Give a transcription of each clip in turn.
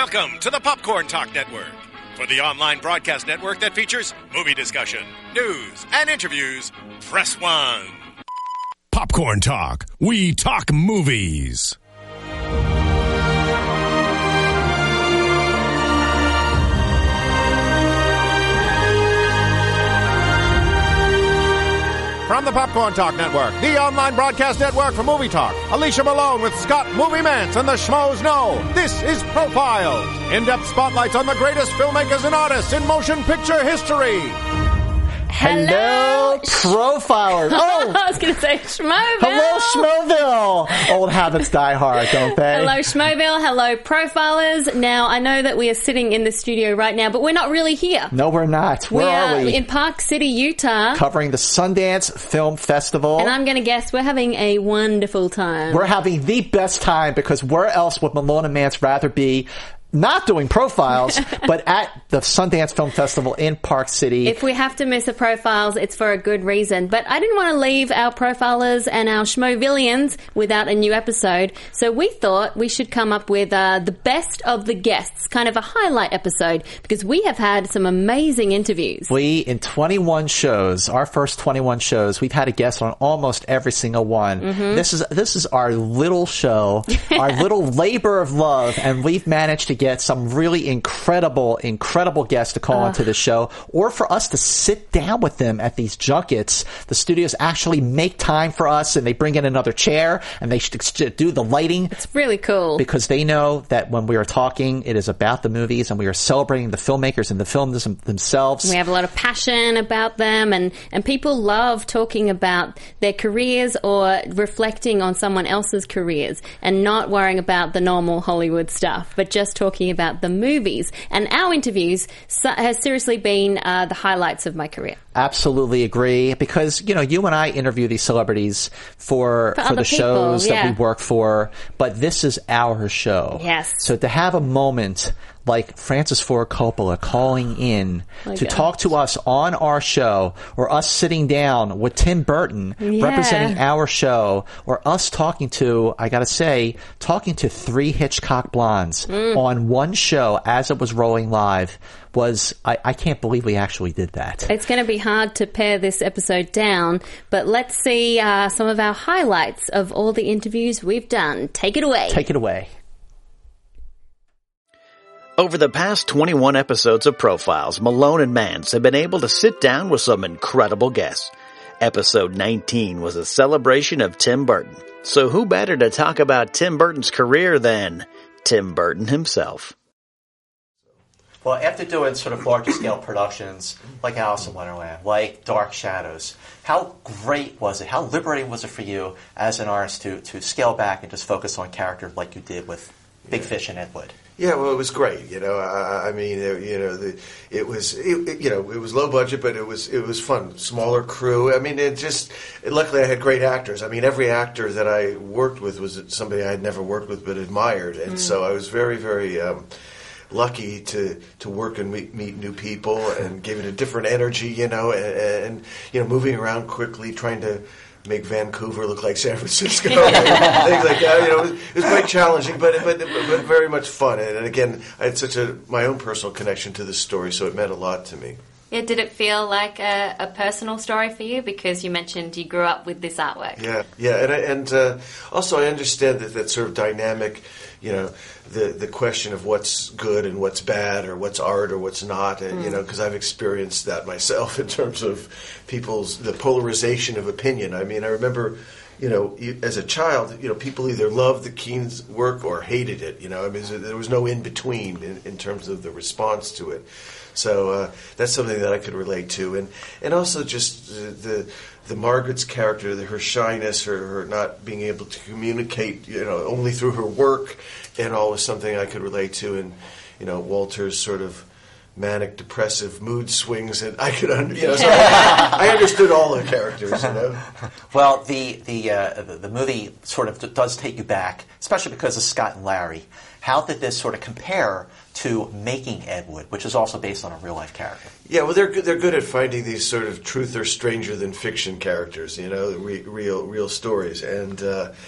Welcome to the Popcorn Talk Network. For the online broadcast network that features movie discussion, news, and interviews, press 1. Popcorn Talk. We talk movies. From the Popcorn Talk Network, the online broadcast network for movie talk, Alicia Malone with Scott Movie Mance and the Schmoes Know. This is Profiles, in-depth spotlights on the greatest filmmakers and artists in motion picture history. Hello, Profilers. Oh, I was going to say Schmoville. Hello, Schmoville. Old habits die hard, don't they? Hello, Schmoville. Hello, Profilers. Now, I know that we are sitting in the studio right now, but we're not really here. No, we're not. Where are we? In Park City, Utah. Covering the Sundance Film Festival. And I'm going to guess we're having a wonderful time. We're having the best time because where else would Malone and Mance rather be? Not doing Profiles, but at the Sundance Film Festival in Park City. If we have to miss a Profiles, it's for a good reason. But I didn't want to leave our Profilers and our Schmovillians without a new episode, so we thought we should come up with the best of the guests, kind of a highlight episode, because we have had some amazing interviews. In 21 shows, our first 21 shows, we've had a guest on almost every single one. Mm-hmm. This is our little show, our little labor of love, and we've managed to get some really incredible guests to call into the show, or for us to sit down with them at these junkets. The studios actually make time for us, and they bring in another chair, and they do the lighting. It's really cool. Because they know that when we are talking, it is about the movies, and we are celebrating the filmmakers and the films themselves. We have a lot of passion about them, and people love talking about their careers or reflecting on someone else's careers, and not worrying about the normal Hollywood stuff, but just talking about the movies. And our interviews has seriously been the highlights of my career. Absolutely agree, because you and I interview these celebrities for the shows that we work for, but this is our show. Yes. So to have a moment like Francis Ford Coppola calling in to talk to us on our show, or us sitting down with Tim Burton representing our show, or us talking to three Hitchcock blondes on one show as it was rolling live was, I can't believe we actually did that. It's going to be hard to pare this episode down, but let's see some of our highlights of all the interviews we've done. Take it away. Take it away. Over the past 21 episodes of Profiles, Malone and Mance have been able to sit down with some incredible guests. Episode 19 was a celebration of Tim Burton. So who better to talk about Tim Burton's career than Tim Burton himself? Well, after doing sort of larger scale productions like Alice in Wonderland, like Dark Shadows, how great was it? How liberating was it for you as an artist to scale back and just focus on character like you did with Big Fish and Ed Wood? Yeah, well, it was great. It was low budget, but it was fun. Smaller crew. I mean, luckily I had great actors. I mean, every actor that I worked with was somebody I had never worked with but admired, and so I was very, very lucky to work and meet new people and gave it a different energy. And moving around quickly, trying to make Vancouver look like San Francisco, things like that. It was quite challenging, but very much fun. And again, I had my own personal connection to this story, so it meant a lot to me. Yeah, did it feel like a personal story for you? Because you mentioned you grew up with this artwork. Yeah, and also I understand that sort of dynamic, the question of what's good and what's bad, or what's art or what's not, and because I've experienced that myself in terms of the polarization of opinion. I mean, I remember, as a child, people either loved the Keen's work or hated it. I mean, there was no in between in terms of the response to it. So that's something that I could relate to, and also just the Margaret's character, her shyness, her not being able to communicate, only through her work, and all was something I could relate to, and Walter's sort of manic depressive mood swings, and I could so I understood all the characters. Well, the movie sort of does take you back, especially because of Scott and Larry. How did this sort of compare to Making Ed Wood, which is also based on a real life character? Yeah, well, they're good at finding these sort of truth or stranger than fiction characters, real stories, and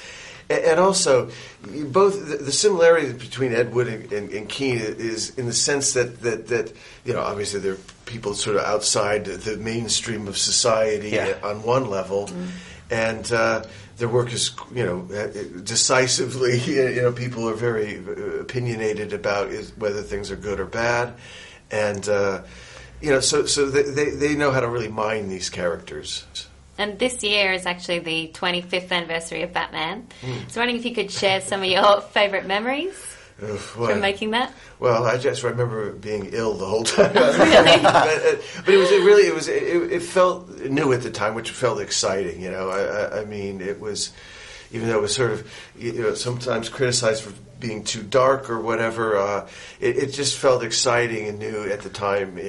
And also, both the similarity between Ed Wood and Keane is in the sense that obviously they're people sort of outside the mainstream of society on one level, and their work is decisively. People are very opinionated about whether things are good or bad, and so they know how to really mine these characters. And this year is actually the 25th anniversary of Batman. So I'm wondering if you could share some of your favourite memories from making that. Well, I just remember being ill the whole time. Really? but it felt new at the time, which felt exciting. I mean, it was, even though it was sort of sometimes criticized for being too dark or whatever. It just felt exciting and new at the time.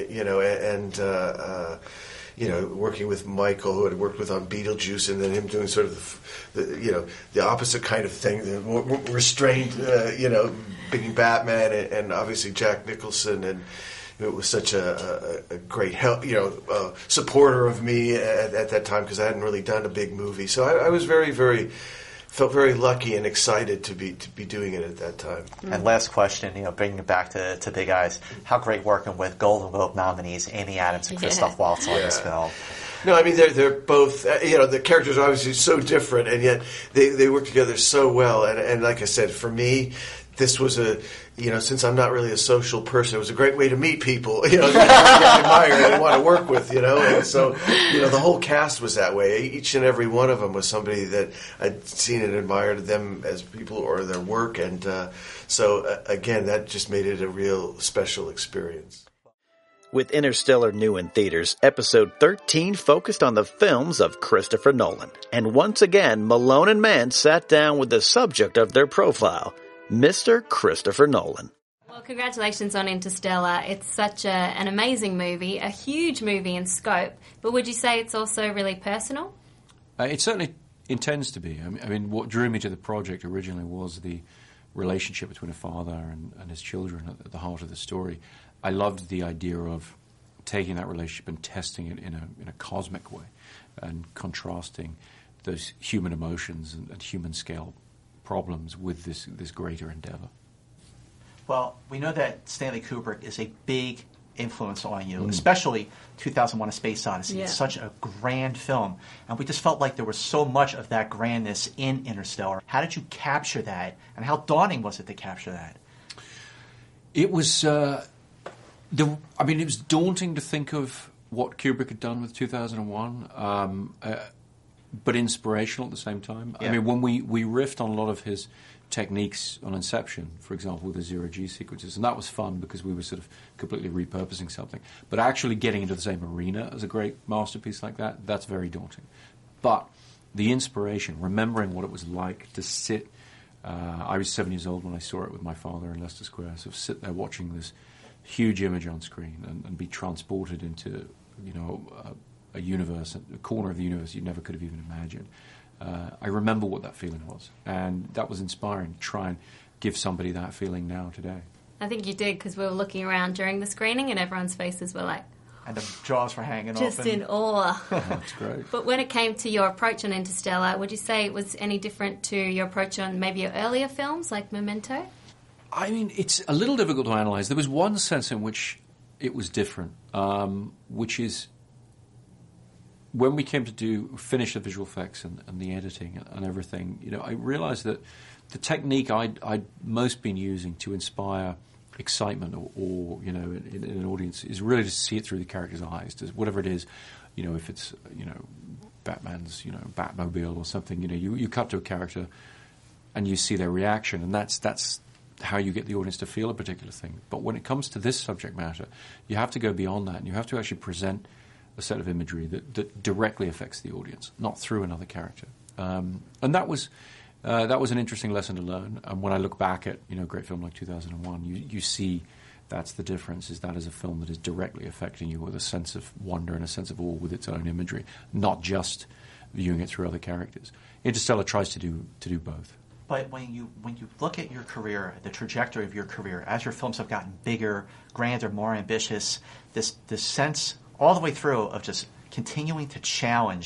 Working with Michael, who had worked with on Beetlejuice, and then him doing sort of the opposite kind of thing, the more restrained, being Batman, and obviously Jack Nicholson, and it was such a great help, supporter of me at that time, because I hadn't really done a big movie. So I was felt very lucky and excited to be doing it at that time. And last question, bringing it back to Big Eyes, how great working with Golden Globe nominees Amy Adams and Christoph Waltz on this film. No, I mean they're both. The characters are obviously so different, and yet they work together so well. And like I said, for me, this was since I'm not really a social person, it was a great way to meet people, that I admire and want to work with, And so, the whole cast was that way. Each and every one of them was somebody that I'd seen and admired them as people or their work. And so, again, that just made it a real special experience. With Interstellar new in theaters, episode 13 focused on the films of Christopher Nolan. And once again, Malone and Mann sat down with the subject of their profile, Mr. Christopher Nolan. Well, congratulations on Interstellar. It's such an amazing movie, a huge movie in scope. But would you say it's also really personal? It certainly intends to be. I mean, what drew me to the project originally was the relationship between a father and his children at the heart of the story. I loved the idea of taking that relationship and testing it in a cosmic way and contrasting those human emotions and human scale problems with this greater endeavor. Well, we know that Stanley Kubrick is a big influence on you, especially 2001: A Space Odyssey. Yeah. It's such a grand film, and we just felt like there was so much of that grandness in Interstellar. How did you capture that, and how daunting was it to capture that? It was it was daunting to think of what Kubrick had done with 2001, but inspirational at the same time. Yeah. I mean, when we riffed on a lot of his techniques on Inception, for example, with the zero-G sequences, and that was fun because we were sort of completely repurposing something. But actually getting into the same arena as a great masterpiece like that, that's very daunting. But the inspiration, remembering what it was like to sit, I was 7 years old when I saw it with my father in Leicester Square, sort of sit there watching this huge image on screen and be transported into, a universe, a corner of the universe you never could have even imagined. I remember what that feeling was, and that was inspiring to try and give somebody that feeling now today. I think you did, because we were looking around during the screening and everyone's faces were like... And the jaws were hanging open. Just in awe. That's great. But when it came to your approach on Interstellar, would you say it was any different to your approach on maybe your earlier films, like Memento? I mean, it's a little difficult to analyse. There was one sense in which it was different, which is when we came to finish the visual effects and the editing and everything, I realised that the technique I'd most been using to inspire excitement or in an audience is really to see it through the character's eyes, whatever it is, if it's, Batman's, Batmobile or something, you cut to a character and you see their reaction, and that's how you get the audience to feel a particular thing. But when it comes to this subject matter, you have to go beyond that, and you have to actually present a set of imagery that directly affects the audience, not through another character. And that was an interesting lesson to learn. And when I look back at a great film like 2001, you see that's the difference. Is that is a film that is directly affecting you with a sense of wonder and a sense of awe with its own imagery, not just viewing it through other characters. Interstellar tries to do both. But when you look at your career, the trajectory of your career, as your films have gotten bigger, grander, more ambitious, this sense all the way through of just continuing to challenge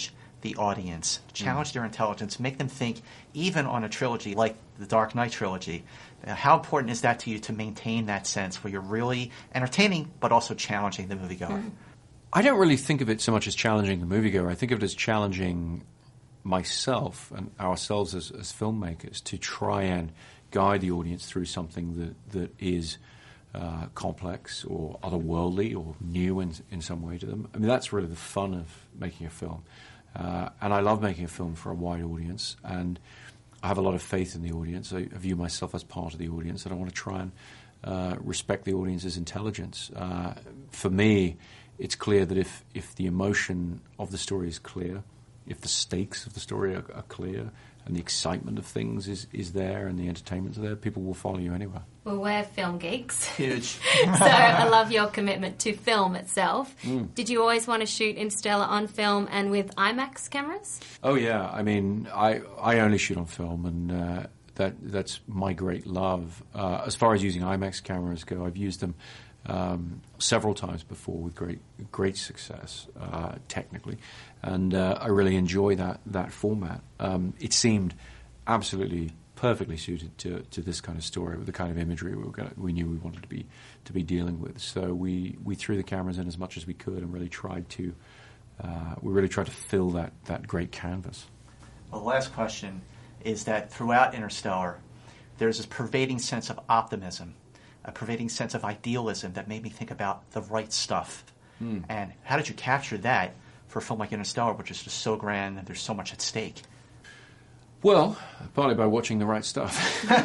the audience, challenge their intelligence, make them think, even on a trilogy like the Dark Knight trilogy. How important is that to you to maintain that sense where you're really entertaining but also challenging the moviegoer? I don't really think of it so much as challenging the moviegoer. I think of it as challenging myself and ourselves as filmmakers to try and guide the audience through something that is complex or otherworldly or new in some way to them. I mean, that's really the fun of making a film. And I love making a film for a wide audience, and I have a lot of faith in the audience. I view myself as part of the audience, and I want to try and respect the audience's intelligence. For me, it's clear that if the emotion of the story is clear, if the stakes of the story are clear, and the excitement of things is there, and the entertainment's there, people will follow you anywhere. Well, we're film geeks. Huge. So I love your commitment to film itself. Did you always want to shoot Interstellar on film and with IMAX cameras? Oh, yeah. I mean, I only shoot on film, and that's my great love. As far as using IMAX cameras go, I've used them several times before with great success technically, and I really enjoy that format. It seemed absolutely perfectly suited to this kind of story with the kind of imagery we knew we wanted to be dealing with. So we threw the cameras in as much as we could and really tried to fill that great canvas. Well, the last question is that throughout Interstellar, there's this pervading sense of optimism, a pervading sense of idealism that made me think about the right stuff. And how did you capture that for a film like Interstellar, which is just so grand and there's so much at stake? Well, partly by watching the right stuff.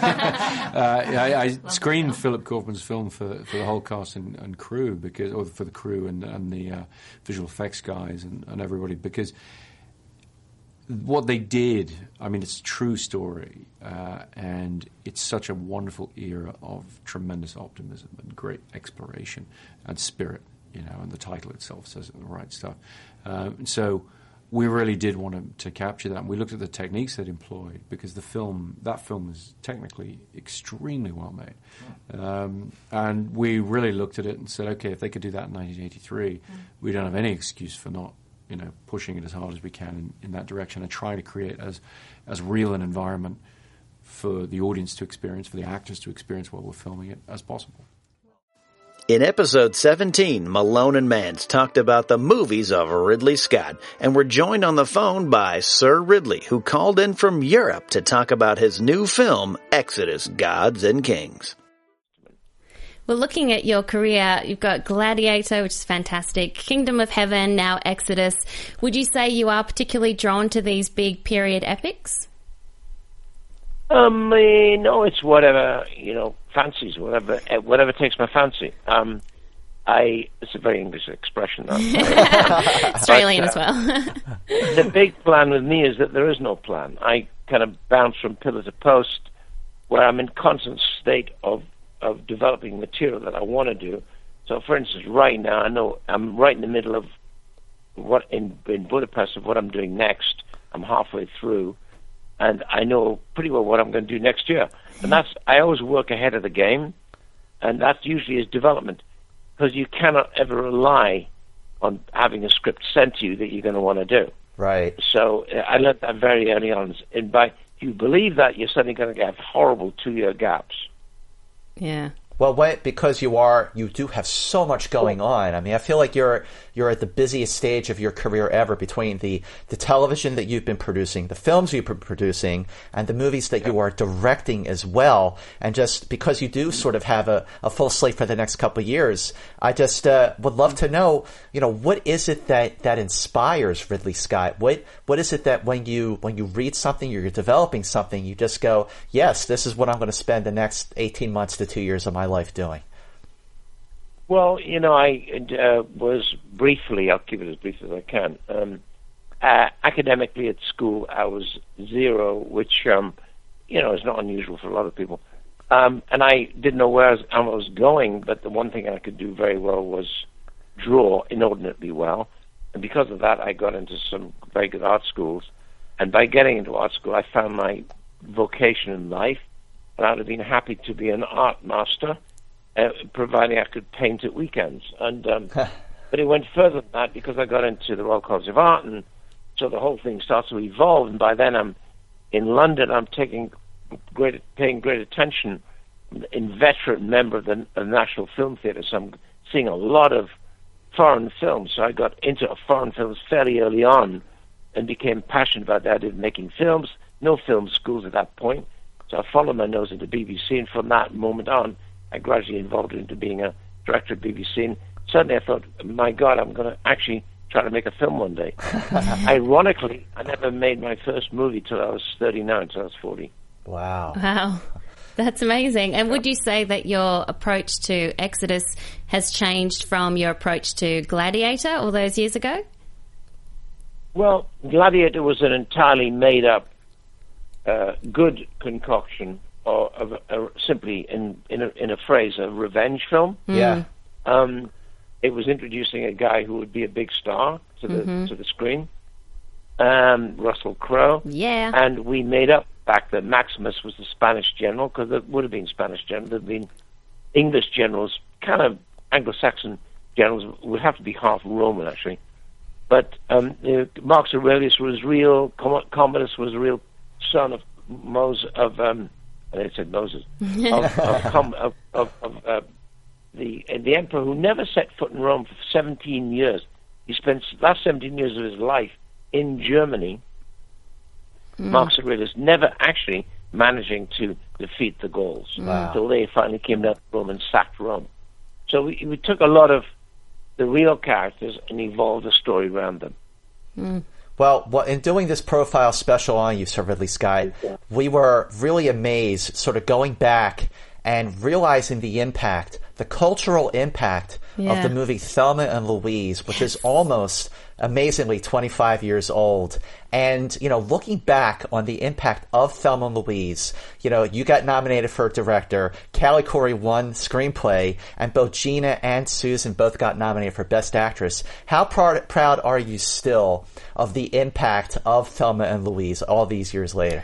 I screened Philip Kaufman's film for the whole cast and crew, or for the crew and the visual effects guys and everybody, because what they did, I mean, it's a true story, and it's such a wonderful era of tremendous optimism and great exploration and spirit, and the title itself says it, the right stuff. So we really did want to capture that, and we looked at the techniques they'd employed, because that film is technically extremely well made. And we really looked at it and said, okay, if they could do that in 1983, we don't have any excuse for not pushing it as hard as we can in that direction and trying to create as real an environment for the audience to experience, for the actors to experience while we're filming it as possible. In episode 17, Malone and Mans talked about the movies of Ridley Scott, and were joined on the phone by Sir Ridley, who called in from Europe to talk about his new film, Exodus: Gods and Kings. Well, looking at your career, you've got Gladiator, which is fantastic, Kingdom of Heaven, now Exodus. Would you say you are particularly drawn to these big period epics? No, it's whatever, fancies, whatever takes my fancy. It's a very English expression. Australian as well. The big plan with me is that there is no plan. I kind of bounce from pillar to post, where I'm in constant state of developing material that I want to do. So, for instance, right now, I know I'm right in the middle of what in Budapest of what I'm doing next. I'm halfway through, and I know pretty well what I'm going to do next year. And I always work ahead of the game, and that usually is development, because you cannot ever rely on having a script sent to you that you're going to want to do. Right. So I learned that very early on. And if you believe that, you're suddenly going to have horrible 2-year gaps. Yeah. Well, because you do have so much going on. I mean, I feel like you're at the busiest stage of your career ever, between the television that you've been producing, the films you've been producing, and the movies that you are directing as well. And just because you do sort of have a full slate for the next couple of years, I just would love to know, what is it that inspires Ridley Scott? What is it that when you read something, you're developing something, you just go, yes, this is what I'm going to spend the next 18 months to 2 years of my life doing? Well, I was briefly, I'll keep it as brief as I can, academically at school I was 0, which, is not unusual for a lot of people. And I didn't know where I was going, but the one thing I could do very well was draw inordinately well. And because of that, I got into some very good art schools. And by getting into art school, I found my vocation in life. And I'd have been happy to be an art master, providing I could paint at weekends. And but it went further than that, because I got into the Royal College of Art and So the whole thing starts to evolve, and by then I'm in London. I'm paying great attention. Inveterate member of the National Film Theatre, so I'm seeing a lot of foreign films. So I got into foreign films fairly early on and became passionate about that. I did making films, no film schools at that point. So I followed my nose into BBC, and from that moment on, I gradually evolved into being a director at BBC. And suddenly I thought, my God, I'm going to actually try to make a film one day. Ironically, I never made my first movie till I was 39, until I was 40. Wow. That's amazing. And would you say that your approach to Exodus has changed from your approach to Gladiator all those years ago? Well, Gladiator was an entirely made-up, good concoction of simply, in a phrase, a revenge film. Yeah. It was introducing a guy who would be a big star to the screen, Russell Crowe. Yeah. And we made up back that Maximus was the Spanish general, because there would have been Spanish generals. There have been English generals, kind of Anglo-Saxon generals, would have to be half Roman, actually. But Marcus Aurelius was real. Commodus was a real son of Moses. I said Moses. The emperor who never set foot in Rome for 17 years. He spent the last 17 years of his life in Germany. Marcus Aurelius never actually managing to defeat the Gauls until they finally came down to Rome and sacked Rome. So we took a lot of the real characters and evolved a story around them. Well, in doing this profile special on you, Sir Ridley Scott, we were really amazed, sort of going back and realizing the impact, the cultural impact of the movie Thelma and Louise, which is almost amazingly 25 years old. And, looking back on the impact of Thelma and Louise, you got nominated for director, Callie Corey won screenplay, and both Gina and Susan both got nominated for Best Actress. How proud are you still of the impact of Thelma and Louise all these years later?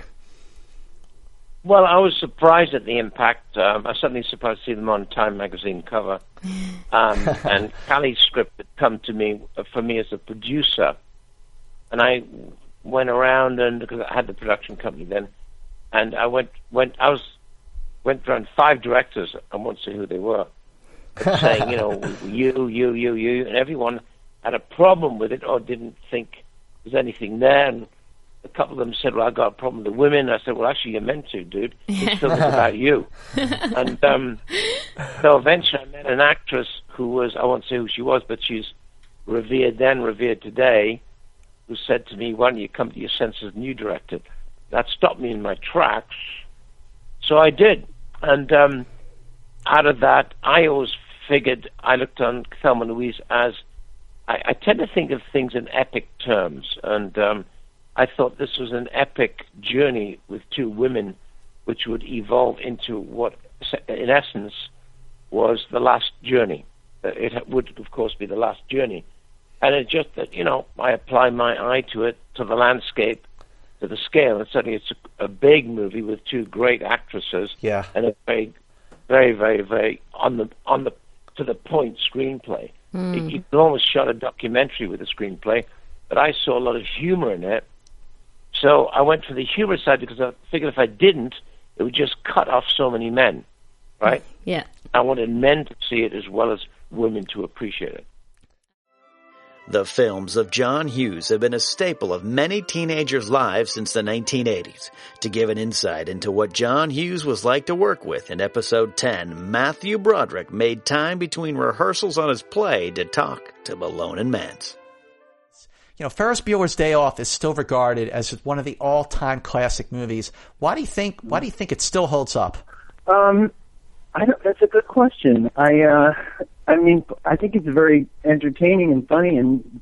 Well, I was surprised at the impact. I was certainly surprised to see them on Time magazine cover. And Callie's script had come to me, for me as a producer. And I went around, and because I had the production company then, and I went around 5 directors, I won't say who they were, saying, you, and everyone had a problem with it or didn't think there's anything there. And a couple of them said, well, I got a problem with the women. I said, well, actually, you're meant to, dude. It's still about you. And so eventually I met an actress who was, I won't say who she was, but she's revered then, revered today, who said to me, why don't you come to your senses and you direct it? That stopped me in my tracks. So I did. And out of that, I always figured, I looked on Thelma and Louise as, I tend to think of things in epic terms. And I thought this was an epic journey with 2 women, which would evolve into what, in essence, was the last journey. It would, of course, be the last journey. And it's just that, I apply my eye to it, to the landscape, to the scale. And certainly it's a big movie with 2 great actresses. Yeah. And a very, very, very, very to the point screenplay. You can almost shot a documentary with a screenplay, but I saw a lot of humor in it. So I went for the humor side because I figured if I didn't, it would just cut off so many men, right? Yeah. I wanted men to see it as well as women to appreciate it. The films of John Hughes have been a staple of many teenagers' lives since the 1980s. To give an insight into what John Hughes was like to work with, in episode 10, Matthew Broderick made time between rehearsals on his play to talk to Malone and Mantz. Ferris Bueller's Day Off is still regarded as one of the all-time classic movies. Why do you think it still holds up? That's a good question. I think it's very entertaining and funny, and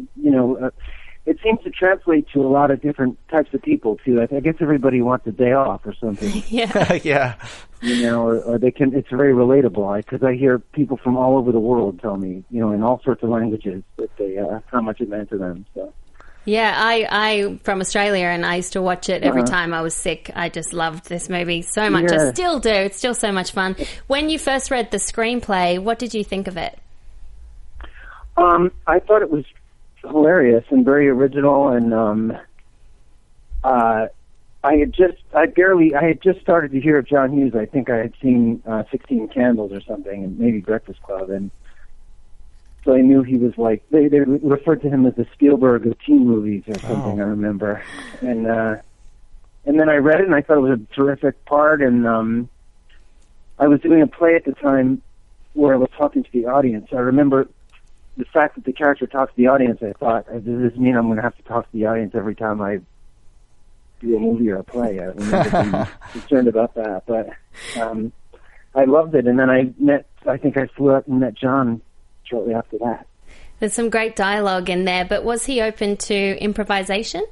it seems to translate to a lot of different types of people too. I guess everybody wants a day off or something. Yeah. Yeah. Or they can. It's very relatable because I hear people from all over the world tell me, in all sorts of languages, that they how much it meant to them. So. Yeah, I from Australia, and I used to watch it every time I was sick. I just loved this movie so much. Yeah. I still do. It's still so much fun. When you first read the screenplay, what did you think of it? I thought it was hilarious and very original, and I had just started to hear of John Hughes. I think I had seen 16 Candles or something, and maybe Breakfast Club, and so I knew he was like, they referred to him as the Spielberg of teen movies or something. I remember, and then I read it and I thought it was a terrific part, and I was doing a play at the time where I was talking to the audience. I remember the fact that the character talks to the audience. I thought, does this mean I'm going to have to talk to the audience every time I do a movie or a play? I remember being concerned about that, but I loved it. And then I think I flew out and met John shortly after that. There's some great dialogue in there, but was he open to improvisation?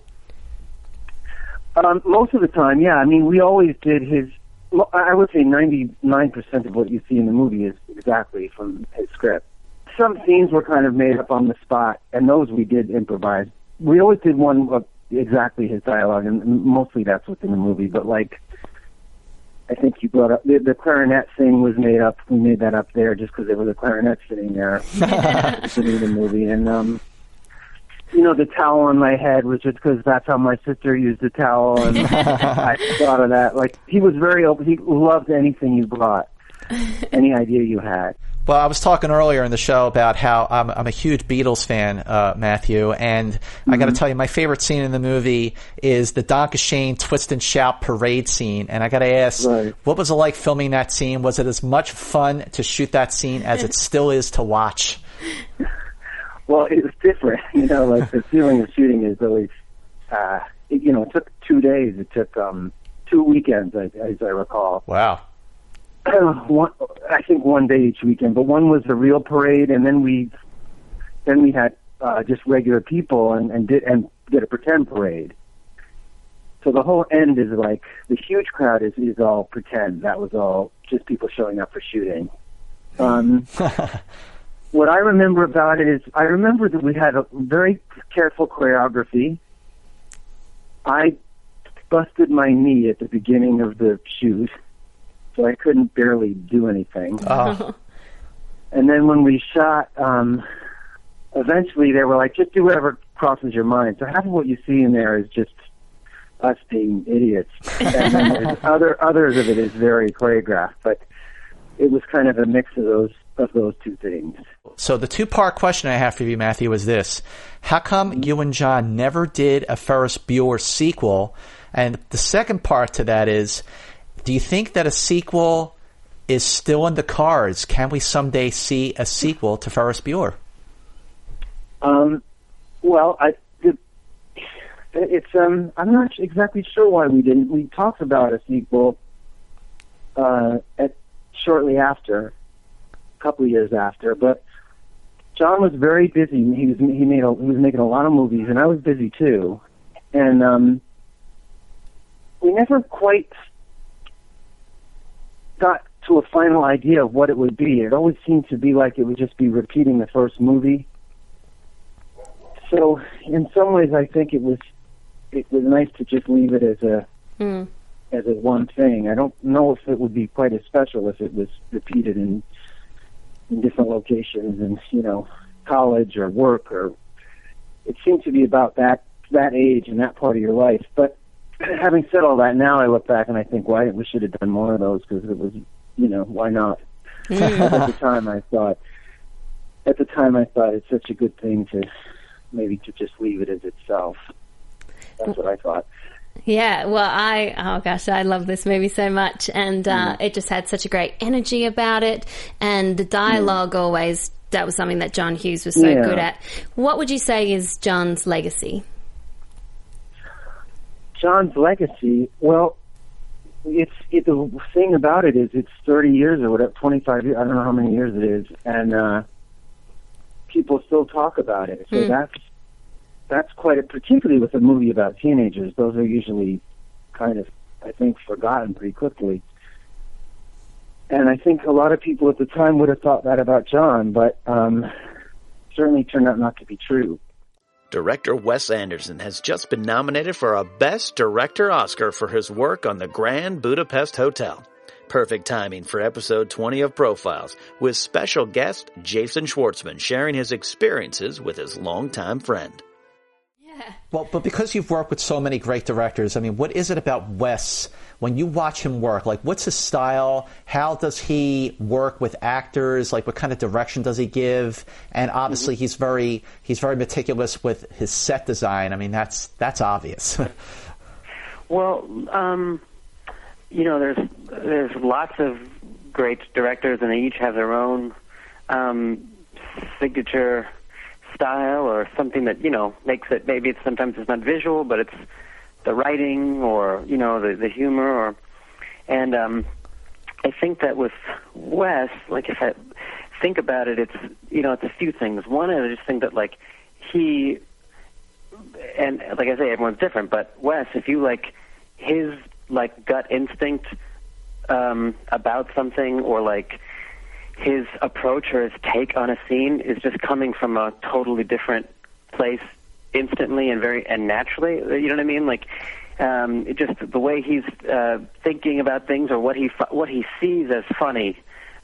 Most of the time, yeah. I mean, we always did I would say 99% of what you see in the movie is exactly from his script. Some scenes were kind of made up on the spot, and those we did improvise. We always did one of exactly his dialogue, and mostly that's what's in the movie. But, like, I think you brought up the clarinet thing was made up. We made that up there just because there was a clarinet sitting there sitting in the movie. And, you know, the towel on my head was just because that's how my sister used the towel, and I thought of that. Like, he was very open. He loved anything you brought, any idea you had. Well, I was talking earlier in the show about how I'm a huge Beatles fan, Matthew, and I got to tell you, my favorite scene in the movie is the Don Shane Twist and Shout parade scene. And I got to ask, what was it like filming that scene? Was it as much fun to shoot that scene as it still is to watch? Well, it was different. You know, like the feeling of shooting is always, you know, it took 2 days. It took 2 weekends, as I recall. Wow. I think 1 day each weekend, but one was the real parade, and then we had just regular people and did a pretend parade. So the whole end is like the huge crowd is all pretend. That was all just people showing up for shooting. What I remember about it is I remember that we had a very careful choreography. I busted my knee at the beginning of the shoot, so I couldn't barely do anything. Oh. And then when we shot, eventually they were like, just do whatever crosses your mind. So half of what you see in there is just us being idiots. And then others of it is very choreographed. But it was kind of a mix of those two things. So the two-part question I have for you, Matthew, is this. How come you and John never did a Ferris Bueller sequel? And the second part to that is, do you think that a sequel is still in the cards? Can we someday see a sequel to Ferris Bueller? Well, I'm not exactly sure why we didn't. We talked about a sequel shortly after, a couple of years after, but John was very busy. He was making a lot of movies, and I was busy too, and we never quite got to a final idea of what it would be. It always seemed to be like it would just be repeating the first movie. So in some ways, I think it was nice to just leave it as a one thing. I don't know if it would be quite as special if it was repeated in different locations and, you know, college or work, or it seemed to be about that age and that part of your life. But having said all that, now I look back and I think, why we should have done more of those, because it was, you know, why not? At the time I thought it's such a good thing to maybe to just leave it as itself. That's what I thought. Yeah, well, I love this movie so much, and it just had such a great energy about it, and the dialogue always, that was something that John Hughes was so good at. What would you say is John's legacy? John's legacy, well, the thing about it is it's 30 years or whatever, 25 years, I don't know how many years it is, and people still talk about it. So that's quite particularly with a movie about teenagers. Those are usually kind of, I think, forgotten pretty quickly. And I think a lot of people at the time would have thought that about John, but certainly turned out not to be true. Director Wes Anderson has just been nominated for a Best Director Oscar for his work on the Grand Budapest Hotel. Perfect timing for episode 20 of Profiles, with special guest Jason Schwartzman sharing his experiences with his longtime friend. Yeah. Well, but because you've worked with so many great directors, I mean, what is it about Wes when you watch him work? Like, what's his style? How does he work with actors? Like, what kind of direction does he give? And obviously, he's very meticulous with his set design. I mean, that's obvious. Well, there's lots of great directors, and they each have their own signature style or something that, makes it, maybe sometimes it's not visual, but it's the writing or, the humor. And I think that with Wes, like, if I think about it, it's a few things. One, I just think that, like, he, and like I say, everyone's different, but Wes, if you like his like gut instinct about something, or like his approach or his take on a scene is just coming from a totally different place instantly and naturally. You know what I mean? Like it just the way he's thinking about things, or what he sees as funny.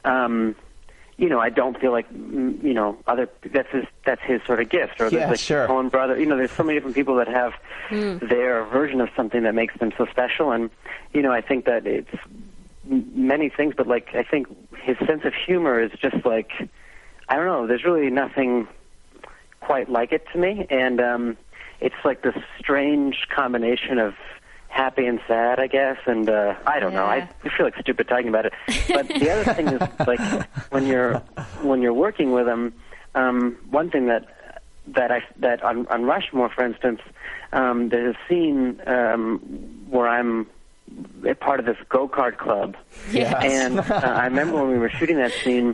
I don't feel like that's his sort of gift, or yeah, like sure. Coen brother. There's so many different people that have their version of something that makes them so special, and I think that it's many things, but like I think his sense of humor is just like, I don't know. There's really nothing quite like it to me, and it's like this strange combination of happy and sad, I guess, and I don't know. I feel like stupid talking about it. But the other thing is, like, when you're working with him, one thing that on Rushmore, for instance, there's a scene where I'm a part of this go-kart club, and I remember when we were shooting that scene.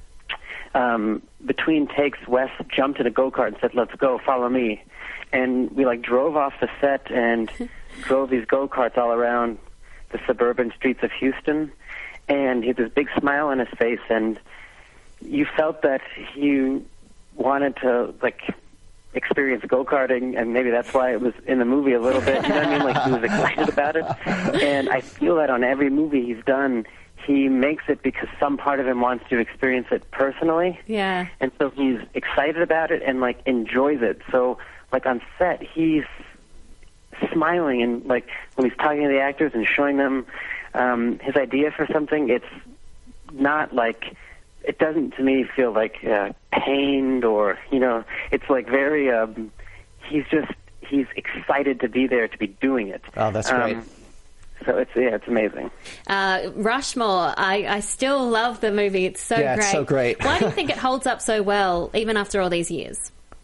Between takes, Wes jumped in a go-kart and said, "Let's go, follow me," and we like drove off the set and drove these go-karts all around the suburban streets of Houston, and he had this big smile on his face, and you felt that he wanted to like experience go-karting, and maybe that's why it was in the movie a little bit. You know what I mean? Like, he was excited about it, and I feel that on every movie he's done, he makes it because some part of him wants to experience it personally. Yeah. And so he's excited about it and, like, enjoys it. So, like, on set, he's smiling, and, like, when he's talking to the actors and showing them his idea for something, it's not, like, it doesn't, to me, feel, like, pained or, it's, like, very, he's excited to be there, to be doing it. Oh, that's great. So it's amazing. Rushmore, I still love the movie. It's so great. It's so great. Why do you think it holds up so well, even after all these years?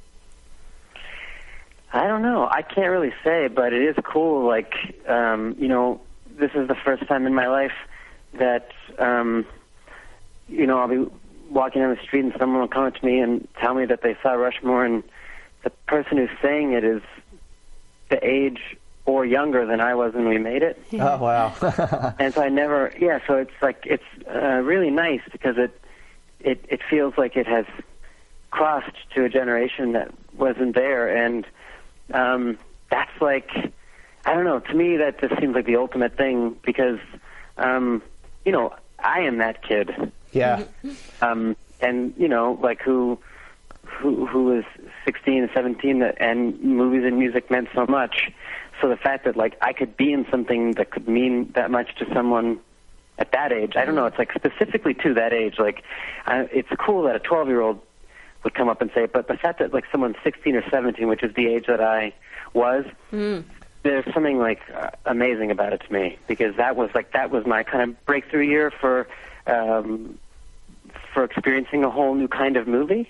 I don't know. I can't really say, but it is cool. Like, this is the first time in my life that, I'll be walking down the street and someone will come up to me and tell me that they saw Rushmore, and the person who's saying it is the age or younger than I was when we made it. Oh, wow. And so so it's like, it's really nice because it feels like it has crossed to a generation that wasn't there. And that's like, I don't know, to me that just seems like the ultimate thing because, I am that kid. Yeah. And, like who was 16 and 17 and movies and music meant so much. So the fact that, like, I could be in something that could mean that much to someone at that age, I don't know, it's like specifically to that age. Like, it's cool that a 12-year-old would come up and say it, but the fact that, like, someone's 16 or 17, which is the age that I was, there's something, like, amazing about it to me, because that was my kind of breakthrough year for experiencing a whole new kind of movie.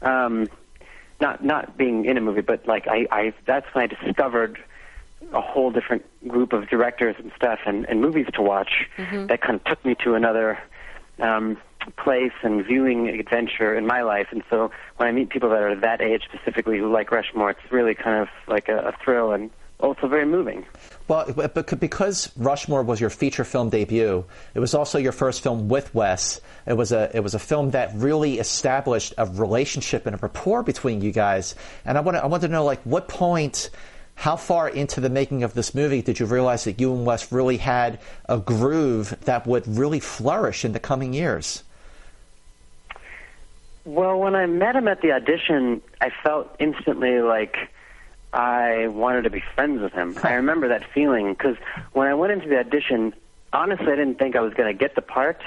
Not being in a movie, but, like, that's when I discovered a whole different group of directors and stuff and movies to watch that kind of took me to another place and viewing adventure in my life. And so when I meet people that are that age specifically who like Rushmore, it's really kind of like a thrill and also very moving. Well, but because Rushmore was your feature film debut, it was also your first film with Wes. It was a film that really established a relationship and a rapport between you guys. And I want to know, like, what point how far into the making of this movie did you realize that you and Wes really had a groove that would really flourish in the coming years? Well, when I met him at the audition, I felt instantly like I wanted to be friends with him. I remember that feeling because when I went into the audition, honestly, I didn't think I was going to get the part.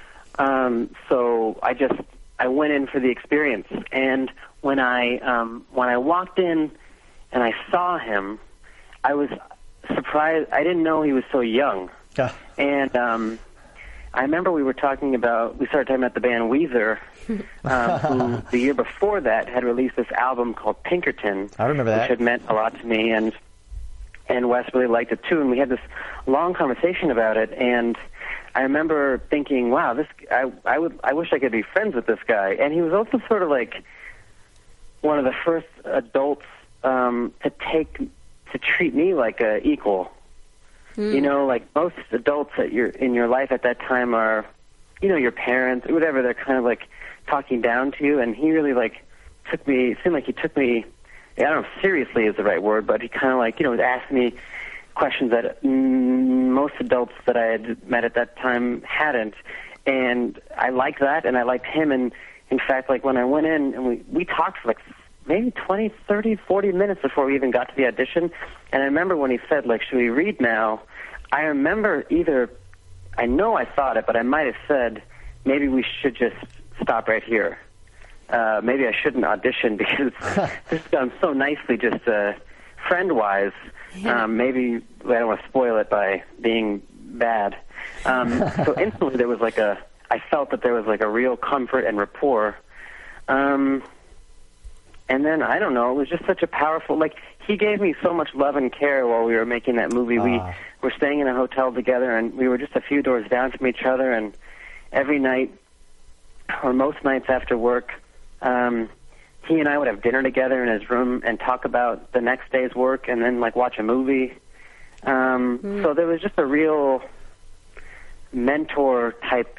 So I went in for the experience. And when I walked in and I saw him, I was surprised. I didn't know he was so young. And I remember we started talking about the band Weezer, who the year before that had released this album called Pinkerton. I remember that. Which had meant a lot to me, and Wes really liked it too, and we had this long conversation about it, and I remember thinking, wow, I wish I could be friends with this guy. And he was also sort of like one of the first adults to treat me like a equal. You know, like most adults in your life at that time are, you know, your parents or whatever. They're kind of like talking down to you, and he really like it seemed like he took me, I don't know if seriously is the right word, but he kind of like, you know, asked me questions that most adults that I had met at that time hadn't. And I liked that, and I liked him. And in fact, like when I went in and we talked for like maybe 20, 30, 40 minutes before we even got to the audition. And I remember when he said, like, should we read now? I remember I know I thought it, but I might have said, maybe we should just stop right here. Maybe I shouldn't audition because this has gone so nicely just friend-wise. Maybe I don't want to spoil it by being bad. So instantly there was I felt that there was like a real comfort and rapport. And then, I don't know, it was just such a powerful, like, he gave me so much love and care while we were making that movie. We were staying in a hotel together, and we were just a few doors down from each other, and every night, or most nights after work, he and I would have dinner together in his room and talk about the next day's work and then, like, watch a movie. So there was just a real mentor-type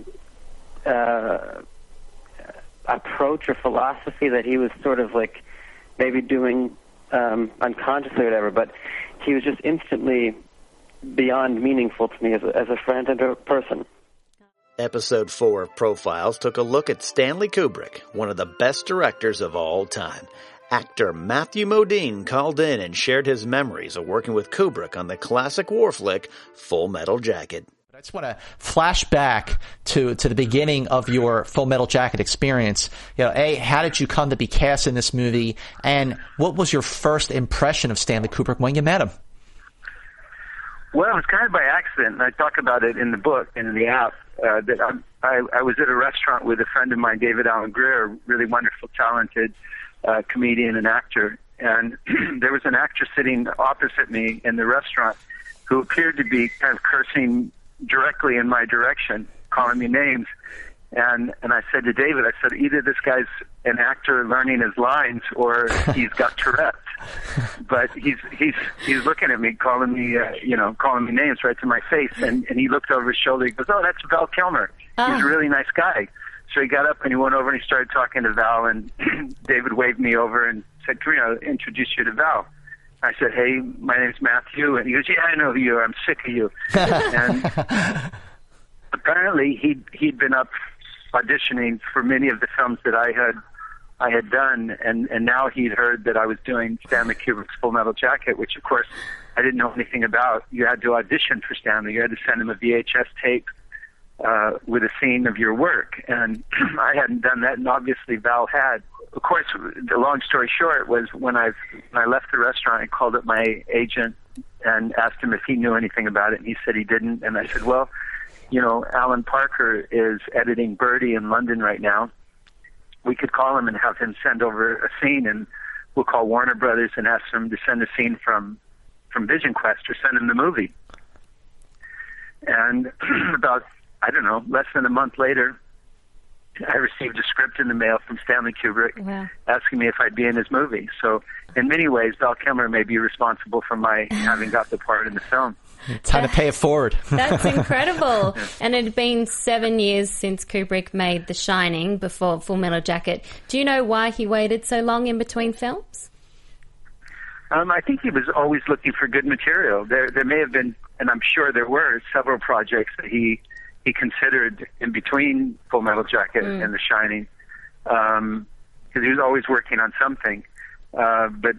approach or philosophy that he was sort of like maybe doing unconsciously or whatever, but he was just instantly beyond meaningful to me as a friend and a person. Episode 4 of Profiles took a look at Stanley Kubrick, one of the best directors of all time. Actor Matthew Modine called in and shared his memories of working with Kubrick on the classic war flick Full Metal Jacket. I just want to flash back to the beginning of your Full Metal Jacket experience. You know, how did you come to be cast in this movie, and what was your first impression of Stanley Kubrick when you met him? Well, it was kind of by accident, and I talk about it in the book and in the app. That I was at a restaurant with a friend of mine, David Alan Grier, a really wonderful, talented comedian and actor, and there was an actor sitting opposite me in the restaurant who appeared to be kind of cursing directly in my direction, calling me names. And I said to David, I said, either this guy's an actor learning his lines or he's got Tourette's. But he's looking at me, calling me names right to my face. And he looked over his shoulder. He goes, oh, that's Val Kilmer. He's a really nice guy. So he got up and he went over and he started talking to Val. And David waved me over and said, Karina, I'll introduce you to Val. I said, hey, my name's Matthew. And he goes, yeah, I know who you are. I'm sick of you. And apparently he'd been up auditioning for many of the films that I had done, and now he'd heard that I was doing Stanley Kubrick's Full Metal Jacket, which, of course, I didn't know anything about. You had to audition for Stanley. You had to send him a VHS tape with a scene of your work. And I hadn't done that, and obviously Val had. Of course, the long story short was when I left the restaurant, I called up my agent and asked him if he knew anything about it, and he said he didn't. And I said, well, you know, Alan Parker is editing Birdie in London right now. We could call him and have him send over a scene, and we'll call Warner Brothers and ask them to send a scene from Vision Quest or send him the movie. And about, I don't know, less than a month later, I received a script in the mail from Stanley Kubrick asking me if I'd be in his movie. So in many ways, Val Kilmer may be responsible for my having got the part in the film. Time to pay it forward. That's incredible. And it had been 7 years since Kubrick made The Shining before Full Metal Jacket. Do you know why he waited so long in between films? I think he was always looking for good material. There may have been, and I'm sure there were, several projects that he considered in between Full Metal Jacket and The Shining, because he was always working on something. But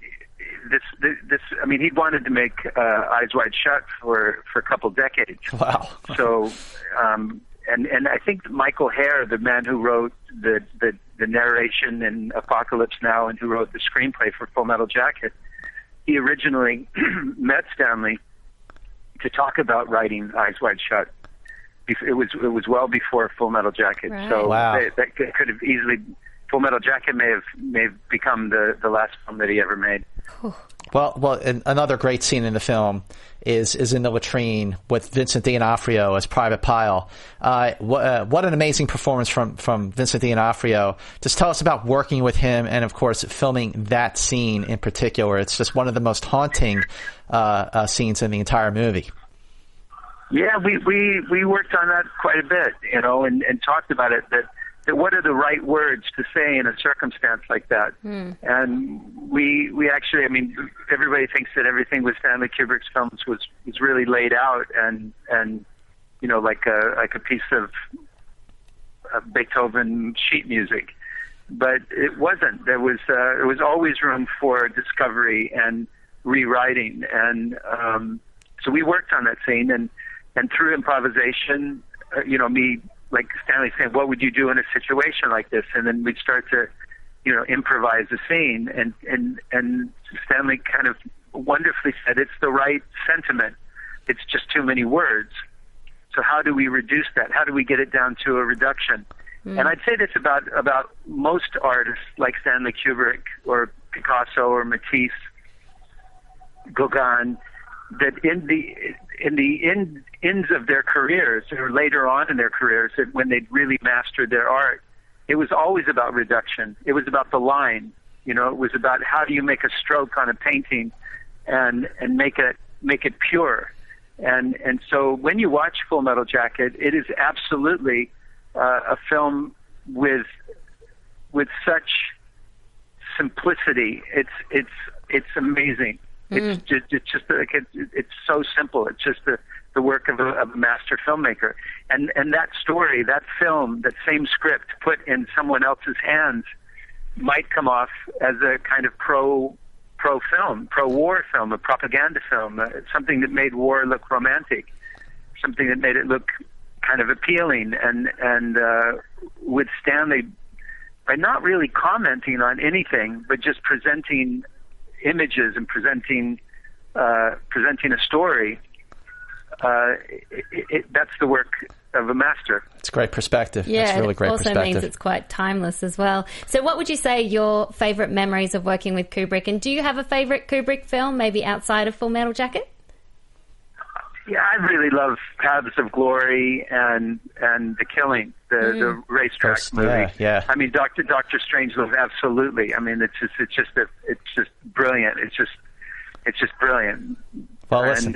this, I mean, he wanted to make Eyes Wide Shut for a couple decades. Wow. So, and I think Michael Herr, the man who wrote the narration in Apocalypse Now and who wrote the screenplay for Full Metal Jacket, he originally met Stanley to talk about writing Eyes Wide Shut. It was well before Full Metal Jacket. Right. So wow. that could have easily, Full Metal Jacket may have become the last film that he ever made. Well, and another great scene in the film is in the latrine with Vincent D'Onofrio as Private Pyle. What an amazing performance from Vincent D'Onofrio. Just tell us about working with him and, of course, filming that scene in particular. It's just one of the most haunting scenes in the entire movie. Yeah, we worked on that quite a bit, and talked about it, that what are the right words to say in a circumstance like that. And we actually, I mean, everybody thinks that everything with Stanley Kubrick's films was really laid out and like a piece of Beethoven sheet music, but it wasn't. There was always room for discovery and rewriting, and so we worked on that scene, and through improvisation, me, like Stanley saying, what would you do in a situation like this? And then we'd start to, improvise the scene. And Stanley kind of wonderfully said, it's the right sentiment. It's just too many words. So how do we reduce that? How do we get it down to a reduction? And I'd say this about most artists like Stanley Kubrick or Picasso or Matisse, Gauguin, that in the ends of their careers, or later on in their careers, when they'd really mastered their art, it was always about reduction. It was about the line. It was about how do you make a stroke on a painting and make it pure. And so when you watch Full Metal Jacket, it is absolutely a film with such simplicity. It's amazing. It's just like it's so simple. It's just the work of a master filmmaker. And that story, that film, that same script put in someone else's hands might come off as a kind of pro-war film, a propaganda film, something that made war look romantic, something that made it look kind of appealing. And with Stanley, by not really commenting on anything, but just presenting images and presenting a story, that's the work of a master. It's great perspective. Yeah, it's really great it also perspective. means it's quite timeless as well. So what would you say your favourite memories of working with Kubrick? And do you have a favourite Kubrick film, maybe outside of Full Metal Jacket? Yeah, I really love Paths of Glory and The Killing, the racetrack movie. Yeah. I mean, Dr. Strangelove, absolutely. I mean, it's just brilliant. It's just brilliant. Well, listen.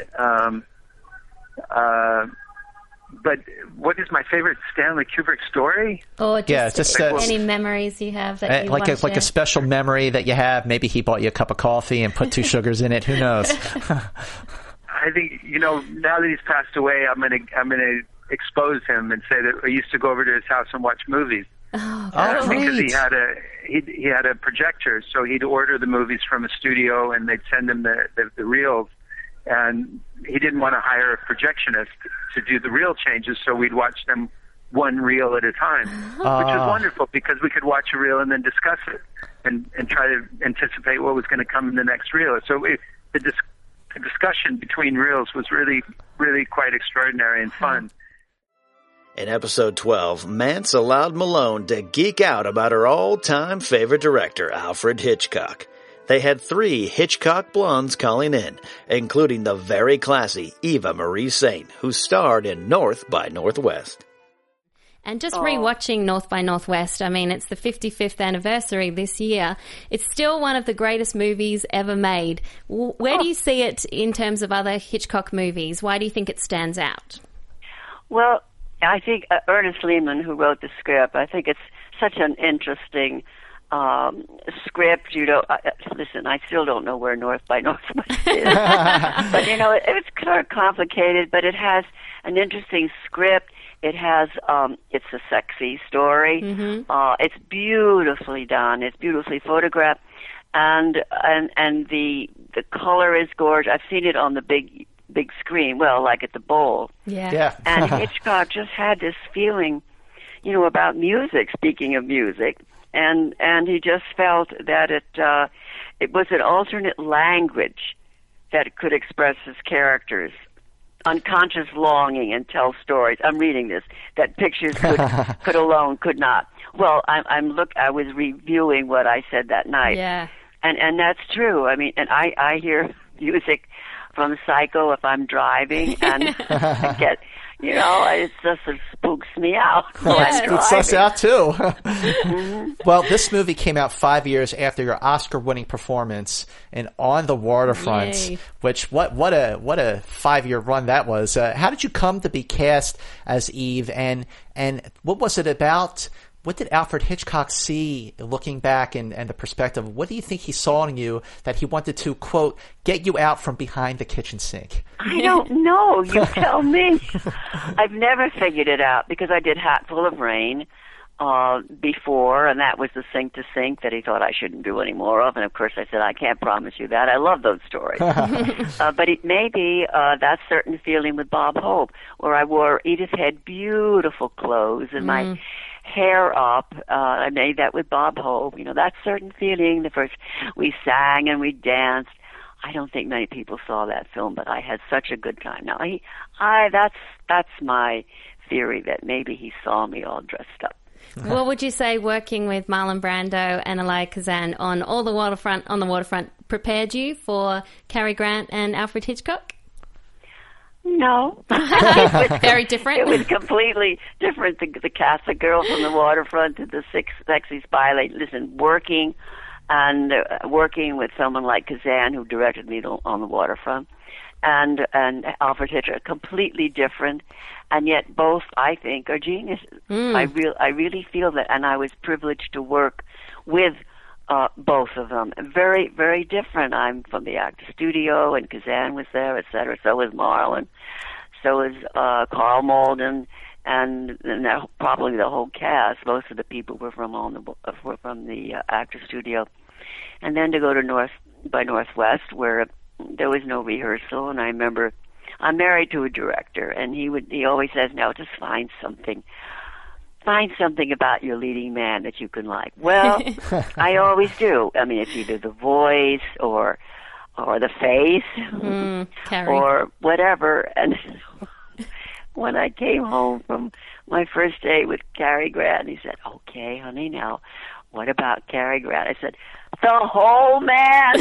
But what is my favorite Stanley Kubrick story? Or just any memories you have that you want to share? Like a special memory that you have. Maybe he bought you a cup of coffee and put 2 sugars in it. Who knows? I think, now that he's passed away, I'm gonna expose him and say that I used to go over to his house and watch movies. Because he had a projector, so he'd order the movies from a studio and they'd send him the reels, and he didn't want to hire a projectionist to do the reel changes, so we'd watch them one reel at a time, which was wonderful because we could watch a reel and then discuss it and try to anticipate what was going to come in the next reel. So the discussion between reels was really, really quite extraordinary and fun. In episode 12, Mance allowed Malone to geek out about her all-time favorite director, Alfred Hitchcock. They had 3 Hitchcock blondes calling in, including the very classy Eva Marie Saint, who starred in North by Northwest. And just rewatching North by Northwest, I mean, it's the 55th anniversary this year. It's still one of the greatest movies ever made. Where do you see it in terms of other Hitchcock movies? Why do you think it stands out? Well, I think Ernest Lehman, who wrote the script, I think it's such an interesting script. Listen, I still don't know where North by Northwest is, but it's kind of complicated. But it has an interesting script. It has it's a sexy story. It's beautifully done. It's beautifully photographed, and the color is gorgeous. I've seen it on the big screen. Well, like at the Bowl. Yeah. And Hitchcock just had this feeling, about music. Speaking of music. And he just felt that it was an alternate language that could express his characters' unconscious longing and tell stories. I'm reading this that pictures could not. Well, I was reviewing what I said that night. Yeah. And that's true. I mean, and I hear music from Psycho if I'm driving, and I get. It just spooks me out. It spooks us out too. Well, this movie came out 5 years after your Oscar-winning performance in On the Waterfront, which what a 5-year run that was. How did you come to be cast as Eve, and what was it about? What did Alfred Hitchcock see, looking back and the perspective? What do you think he saw in you that he wanted to, quote, get you out from behind the kitchen sink? I don't know. You tell me. I've never figured it out because I did Hatful of Rain before, and that was the sink to sink that he thought I shouldn't do any more of. And, of course, I said, I can't promise you that. I love those stories. But it may be that certain feeling with Bob Hope, where I wore Edith Head beautiful clothes and my hair up. I made that with Bob Hope. That certain feeling. The first we sang and we danced. I don't think many people saw that film, but I had such a good time. Now, that's my theory that maybe he saw me all dressed up. What would you say working with Marlon Brando and Elia Kazan on the waterfront prepared you for Cary Grant and Alfred Hitchcock? No. Very different? It was completely different. The cast, the girl from the waterfront to the sexy spy lady. Listen, working with someone like Kazan, who directed me on the waterfront, and Alfred Hitchcock, completely different, and yet both, I think, are geniuses. I really feel that, and I was privileged to work with both of them. Very, very different. I'm from the Actor Studio, and Kazan was there, etc. So was Marlon. So was Carl Malden, and probably the whole cast. Most of the people were from the Actor Studio. And then to go to North by Northwest, where there was no rehearsal. And I remember, I'm married to a director, and he always says, "No, just find something about your leading man that you can like." Well, I always do. I mean, it's either the voice or the face or whatever. And when I came home from my first day with Cary Grant, he said, "Okay, honey, now what about Cary Grant?" I said, "The whole man."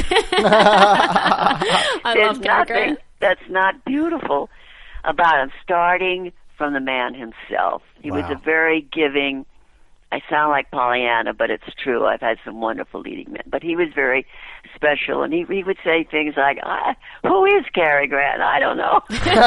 I love Cary Grant. That's not beautiful about him, starting from the man himself. He was a very giving. I sound like Pollyanna, but it's true. I've had some wonderful leading men. But he was very special, and he would say things like, "Who is Cary Grant? I don't know."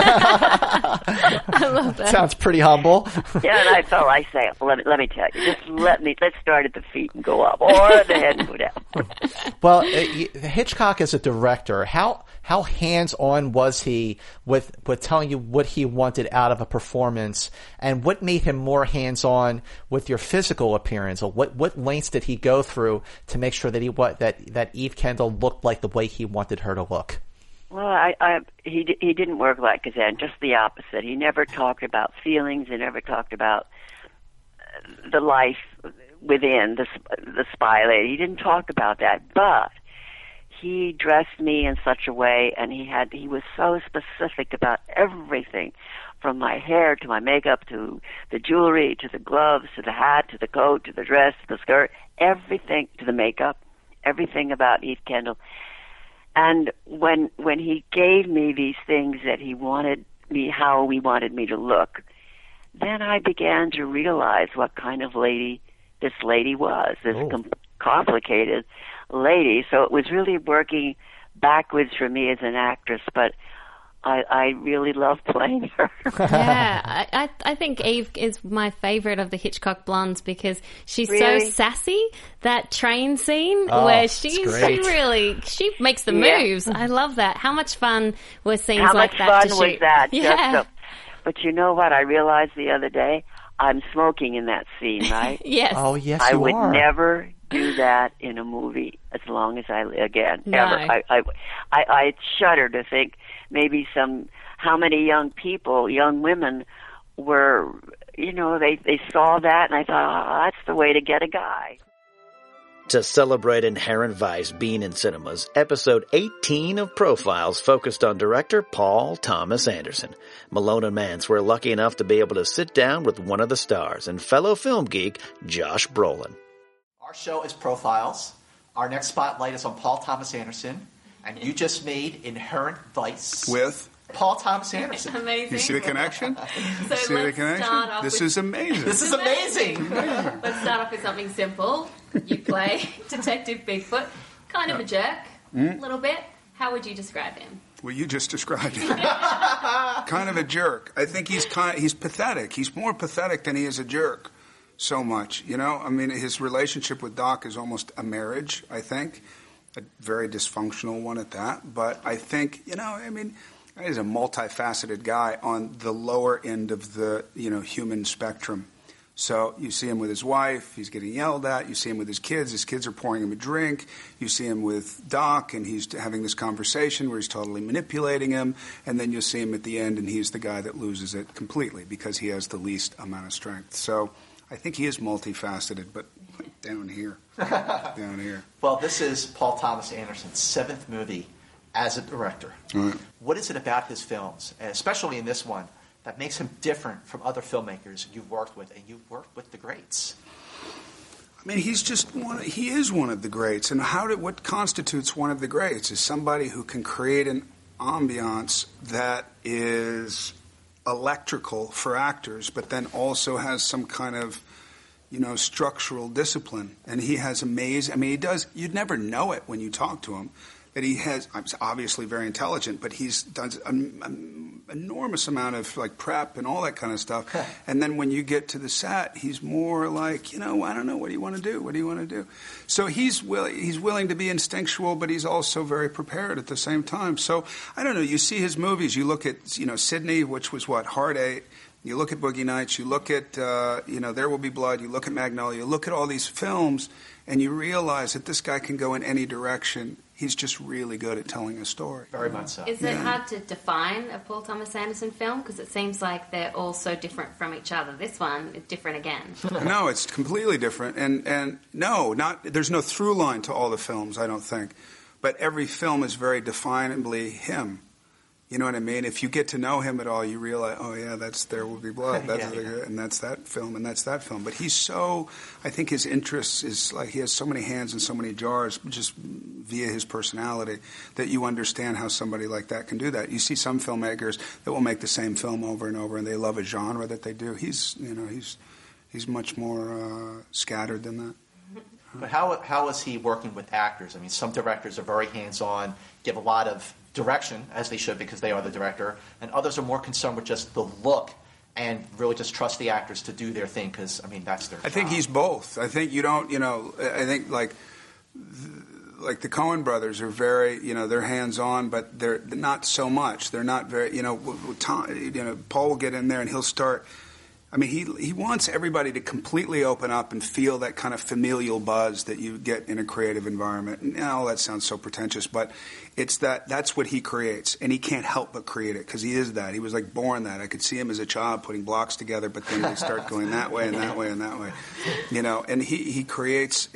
I love that. Sounds pretty humble. Yeah, and I say, let me tell you, let's start at the feet and go up, or the head and go down. Well, Hitchcock as a director, how hands-on was he with telling you what he wanted out of a performance, and what made him more hands-on with your physical appearance, or what lengths did he go through to make sure that that Eve Kendall looked like the way he wanted her to look? Well, he didn't work like Kazan, just the opposite. He never talked about feelings. He never talked about the life within the spy lady. He didn't talk about that, but he dressed me in such a way, and he was so specific about everything, from my hair to my makeup to the jewelry to the gloves to the hat to the coat to the dress to the skirt, everything, to the makeup, everything about Eve Kendall. And when he gave me these things that he wanted me, how he wanted me to look, then I began to realize what kind of lady this lady was, this complicated lady. So it was really working backwards for me as an actress, but I really love playing her. Yeah, I think Eve is my favorite of the Hitchcock blondes because she's Really? so sassy. That train scene where she makes the moves. I love that. How much fun were scenes How like much that fun to was shoot? that? Yeah. But you know what? I realized the other day I'm smoking in that scene, right? Yes. Oh, yes, I you would are. never do that in a movie as long as ever. No. I shudder to think maybe how many young women were, they saw that and I thought, oh, that's the way to get a guy. To celebrate Inherent Vice being in cinemas, episode 18 of Profiles focused on director Paul Thomas Anderson. Malone and Mance were lucky enough to be able to sit down with one of the stars and fellow film geek Josh Brolin. Our show is Profiles. Our next spotlight is on Paul Thomas Anderson. And you just made Inherent Vice. With? Paul Thomas Anderson. Amazing. You see the connection? So See the let's connection? start off This with- is amazing. This is amazing. Let's start off with something simple. You play Detective Bigfoot, kind of a jerk, a little bit. How would you describe him? Well, you just described it. Kind of a jerk. I think he's pathetic. He's more pathetic than he is a jerk. So much, I mean, his relationship with Doc is almost a marriage, I think. A very dysfunctional one at that. But I think, he's a multifaceted guy on the lower end of the, human spectrum. So you see him with his wife, he's getting yelled at. You see him with his kids are pouring him a drink. You see him with Doc, and he's having this conversation where he's totally manipulating him. And then you'll see him at the end, and he's the guy that loses it completely because he has the least amount of strength. So I think he is multifaceted, but down here. Well, this is Paul Thomas Anderson's 7th movie as a director. Right. What is it about his films, and especially in this one, that makes him different from other filmmakers you've worked with, and you've worked with the greats? I mean, he is one of the greats. And what constitutes one of the greats is somebody who can create an ambiance that is electrical for actors, but then also has some kind of, structural discipline. And he has you'd never know it when you talk to him, that he has, obviously very intelligent, but he's done an enormous amount of prep and all that kind of stuff. And then when you get to the set, he's more like, I don't know, what do you want to do? What do you want to do? So he's willing to be instinctual, but he's also very prepared at the same time. So I don't know, you see his movies, you look at, Sydney, which was Hard 8. You look at Boogie Nights, you look at, There Will Be Blood, you look at Magnolia, you look at all these films, and you realize that this guy can go in any direction. He's just really good at telling a story. Very much so. Is it hard to define a Paul Thomas Anderson film? Because it seems like they're all so different from each other. This one is different again. No, it's completely different. And there's no through line to all the films, I don't think. But every film is very definably him. You know what I mean? If you get to know him at all, you realize, oh yeah, that's There Will Be Blood, and that's that film, and that's that film. But I think his interest is he has so many hands and so many jars, just via his personality, that you understand how somebody like that can do that. You see some filmmakers that will make the same film over and over, and they love a genre that they do. He's much more scattered than that. But how is he working with actors? I mean, some directors are very hands-on, give a lot of direction, as they should because they are the director, and others are more concerned with just the look and really just trust the actors to do their thing because, that's their job. I think he's both. I think you don't, I think like the Coen brothers are very, they're hands-on, but they're not so much. They're not very, Paul will get in there and he'll start. He wants everybody to completely open up and feel that kind of familial buzz that you get in a creative environment. Now that sounds so pretentious, but it's that's what he creates, and he can't help but create it because he is that. He was born that. I could see him as a child putting blocks together, but then they start going that way and that way and that way, And he creates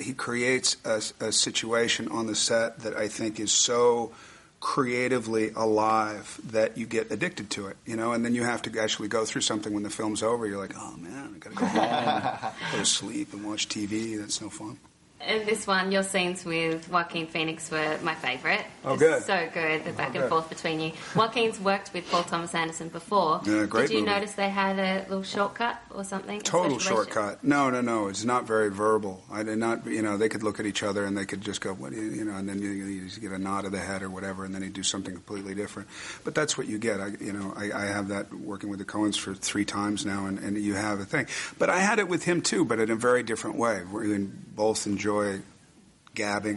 a situation on the set that I think is so creatively alive that you get addicted to it, and then you have to actually go through something when the film's over. You're like, oh man, I gotta go home, go to sleep and watch TV. That's no fun. In this one, your scenes with Joaquin Phoenix were my favourite. Oh, good. So good, the back and forth between you. Joaquin's worked with Paul Thomas Anderson before. Yeah, great Did you movie. notice they had a little shortcut or something? Total shortcut. No. It's not very verbal. I did not, they could look at each other and they could just go, what do you, and then you just get a nod of the head or whatever, and then he'd do something completely different. But that's what you get. I have that working with the Coens for 3 times now, and you have a thing. But I had it with him too, but in a very different way. We both enjoy gabbing,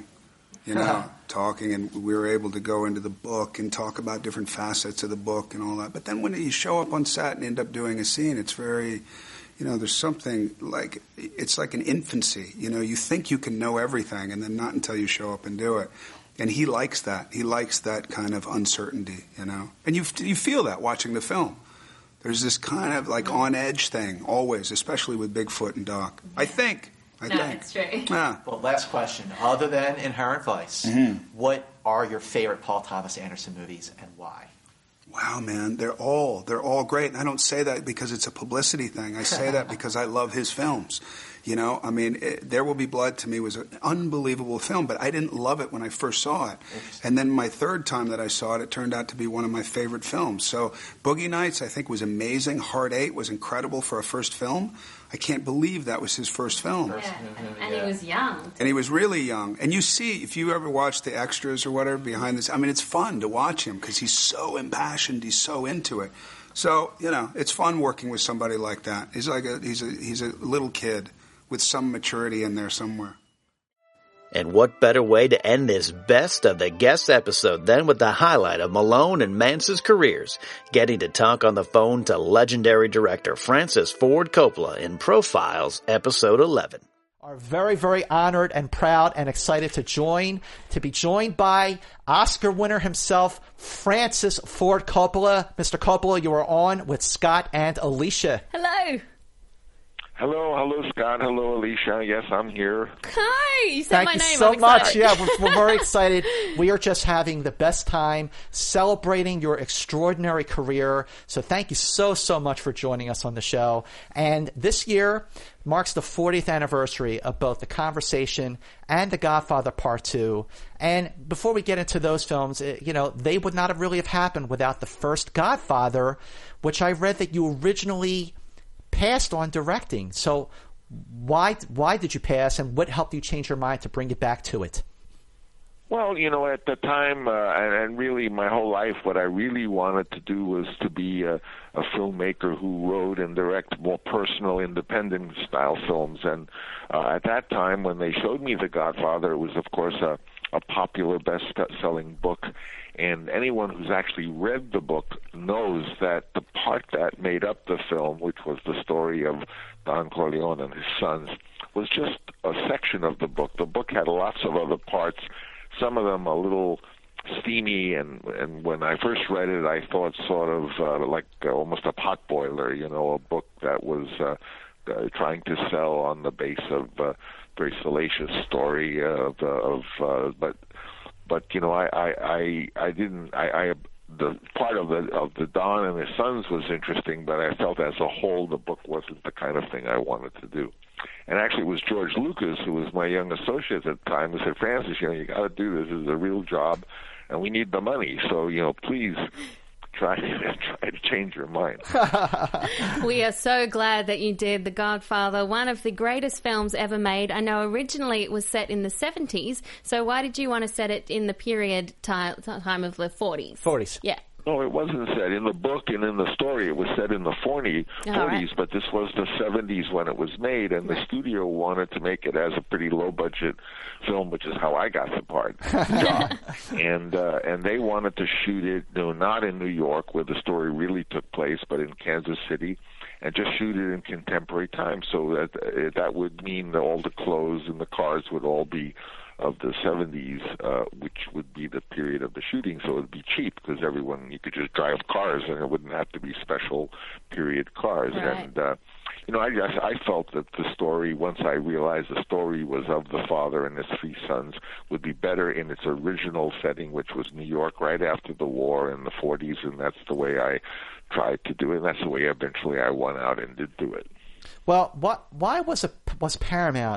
talking, and we were able to go into the book and talk about different facets of the book and all that. But then when you show up on set and end up doing a scene, it's very, there's something like, it's like an infancy. You think you can know everything, and then not until you show up and do it. And he likes that. He likes that kind of uncertainty, And you feel that watching the film. There's this kind of like on edge thing always, especially with Bigfoot and Doc. I think. It's true. Yeah. Well, last question. Other than Inherent Vice, what are your favorite Paul Thomas Anderson movies and why? Wow, man, they're all great. And I don't say that because it's a publicity thing. I say that because I love his films. There Will Be Blood to me was an unbelievable film, but I didn't love it when I first saw it. And then my third time that I saw it, it turned out to be one of my favorite films. So Boogie Nights, I think, was amazing. Hard Eight was incredible for a first film. I can't believe that was his first film. And he was young. And he was really young. And you see, if you ever watch the extras or whatever behind this, it's fun to watch him because he's so impassioned, he's so into it. So, it's fun working with somebody like that. He's like he's a little kid with some maturity in there somewhere. And what better way to end this best of the guest episode than with the highlight of Malone and Mance's careers, getting to talk on the phone to legendary director Francis Ford Coppola in Profiles, Episode 11. Are very, very honored and proud and excited to be joined by Oscar winner himself, Francis Ford Coppola. Mr. Coppola, you are on with Scott and Alicia. Hello. Hello, Scott. Hello, Alicia. Yes, I'm here. Hi, you said Thank my you name. so I'm much. excited. Yeah, we're very excited. We are just having the best time celebrating your extraordinary career. So thank you so much for joining us on the show. And this year marks the 40th anniversary of both The Conversation and The Godfather Part 2. And before we get into those films, they would not have really have happened without the first Godfather, which I read that you originally passed on directing. So why did you pass, and what helped you change your mind to bring it back to it? Well, at the time, and really my whole life, what I really wanted to do was to be a filmmaker who wrote and directed more personal, independent style films. And at that time, when they showed me The Godfather, it was, of course, a popular best-selling book. And anyone who's actually read the book knows that the part that made up the film, which was the story of Don Corleone and his sons, was just a section of the book. The book had lots of other parts, some of them a little steamy, and when I first read it, I thought sort of like almost a potboiler, a book that was trying to sell on the base of a very salacious story But I didn't. The part of the Don and his sons was interesting, but I felt as a whole the book wasn't the kind of thing I wanted to do. And actually, it was George Lucas, who was my young associate at the time, who said, "Francis, you got to do this. This is a real job, and we need the money. So please." Try to change your mind. We are so glad that you did The Godfather, one of the greatest films ever made. I know originally it was set in the 70s, so why did you want to set it in the period time of the 40s? 40s. Yeah. No, it wasn't set. In the book and in the story, it was set in the 40s, right. But this was the 70s when it was made, and the studio wanted to make it as a pretty low-budget film, which is how I got the part. And they wanted to shoot it, not in New York, where the story really took place, but in Kansas City, and just shoot it in contemporary time. So that would mean that all the clothes and the cars would all be of the 70s, which would be the period of the shooting, so it would be cheap because you could just drive cars and it wouldn't have to be special period cars. Right. And I felt that the story, once I realized the story was of the father and his 3 sons, would be better in its original setting, which was New York right after the war in the 40s, and that's the way I tried to do it, and that's the way eventually I went out and did do it. Well, why was Paramount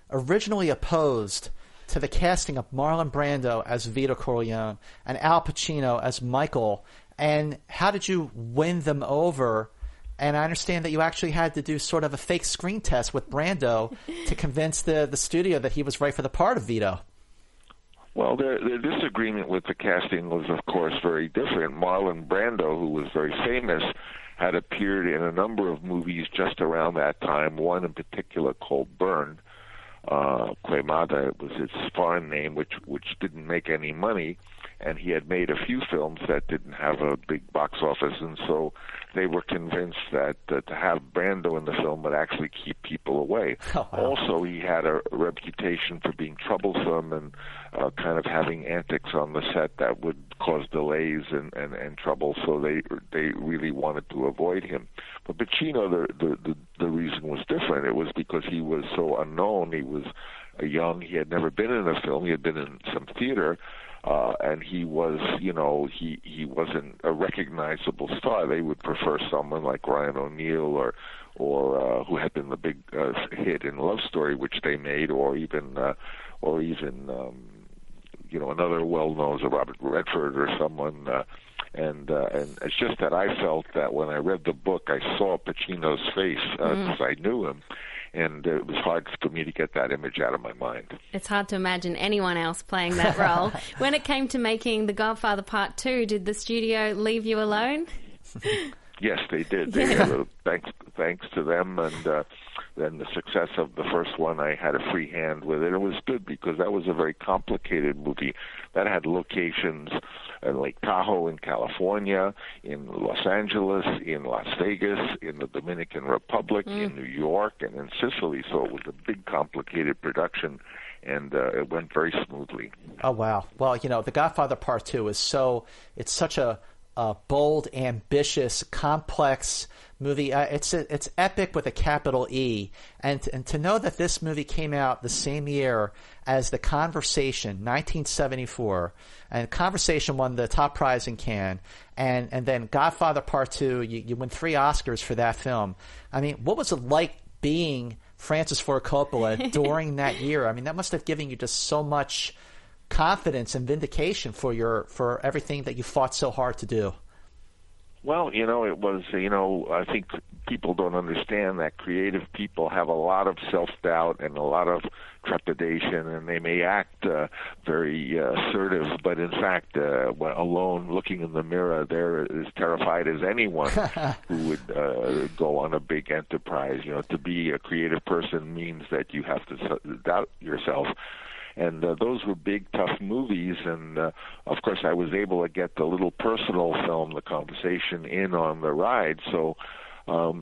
originally opposed to the casting of Marlon Brando as Vito Corleone and Al Pacino as Michael, and how did you win them over? And I understand that you actually had to do sort of a fake screen test with Brando to convince the studio that he was right for the part of Vito. Well, their disagreement with the casting was, of course, very different. Marlon Brando, who was very famous, had appeared in a number of movies just around that time, one in particular called Burn. Queimada was its foreign name, which didn't make any money, and he had made a few films that didn't have a big box office, and so they were convinced that to have Brando in the film would actually keep people away. Oh, wow. Also, he had a reputation for being troublesome and kind of having antics on the set that would cause delays and trouble, so they really wanted to avoid him. But Pacino, the reason was different. It was because he was so unknown. He was young. He had never been in a film. He had been in some theater. And he was, he wasn't a recognizable star. They would prefer someone like Ryan O'Neal or who had been the big hit in Love Story, which they made, or even another well-known Robert Redford or someone. And it's just that I felt that when I read the book, I saw Pacino's face because I knew him. And it was hard for me to get that image out of my mind. It's hard to imagine anyone else playing that role. When it came to making The Godfather Part 2, did the studio leave you alone? Yes, they did. Thanks to them, and then the success of the first one, I had a free hand with it. It was good because that was a very complicated movie that had locations in Lake Tahoe in California, in Los Angeles, in Las Vegas, in the Dominican Republic, in New York, and in Sicily. So it was a big, complicated production, and it went very smoothly. Oh, wow. Well, The Godfather Part 2 is it's such a bold, ambitious, complex movie. It's epic with a capital E. And to know that this movie came out the same year as The Conversation, 1974, and Conversation won the top prize in Cannes, and then Godfather Part 2, you win 3 Oscars for that film. I mean, what was it like being Francis Ford Coppola during that year? I mean, that must have given you just so much confidence and vindication for everything that you fought so hard to do. Well, it was, I think people don't understand that creative people have a lot of self-doubt and a lot of trepidation, and they may act very assertive, but in fact, alone looking in the mirror, they're as terrified as anyone who would go on a big enterprise. To be a creative person means that you have to doubt yourself. And those were big, tough movies, and of course I was able to get the little personal film, The Conversation, in on the ride. So, I